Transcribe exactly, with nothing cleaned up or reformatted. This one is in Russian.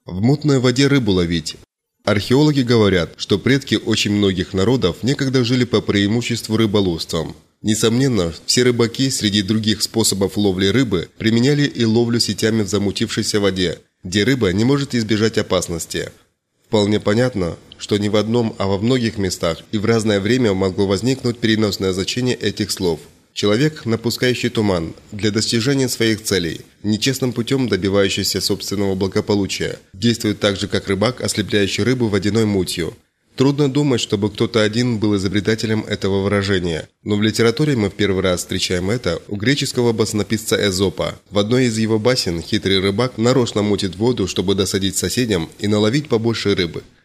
В мутной воде рыбу ловить. Археологи говорят, что предки очень многих народов некогда жили по преимуществу рыболовством. Несомненно, все рыбаки среди других способов ловли рыбы применяли и ловлю сетями в замутившейся воде, где рыба не может избежать опасности. Вполне понятно, что не в одном, а во многих местах и в разное время могло возникнуть переносное значение этих слов. Человек, напускающий туман для достижения своих целей, нечестным путем добивающийся собственного благополучия, действует так же, как рыбак, ослепляющий рыбу водяной мутью. Трудно думать, чтобы кто-то один был изобретателем этого выражения, но в литературе мы в первый раз встречаем это у греческого баснописца Эзопа. В одной из его басен хитрый рыбак нарочно мутит воду, чтобы досадить соседям и наловить побольше рыбы.